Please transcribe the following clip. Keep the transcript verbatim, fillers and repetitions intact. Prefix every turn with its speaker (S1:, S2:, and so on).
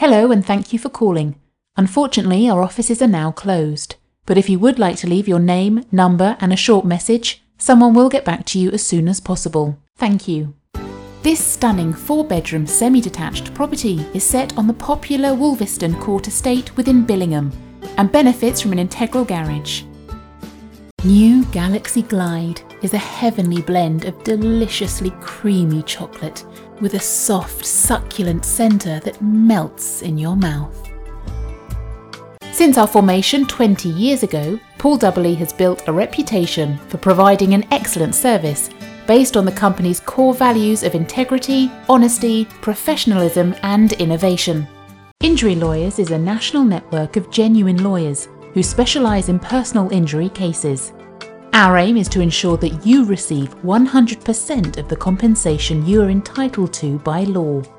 S1: Hello and thank you for calling. Unfortunately, our offices are now closed. But if you would like to leave your name, number and a short message, someone will get back to you as soon as possible. Thank you. This stunning four-bedroom semi-detached property is set on the popular Wolviston Court estate within Billingham and benefits from an integral garage. New Galaxy Glide is a heavenly blend of deliciously creamy chocolate with a soft, succulent centre that melts in your mouth. Since our formation twenty years ago, Paul Doubly has built a reputation for providing an excellent service based on the company's core values of integrity, honesty, professionalism and innovation. Injury Lawyers is a national network of genuine lawyers who specialise in personal injury cases. Our aim is to ensure that you receive one hundred percent of the compensation you are entitled to by law.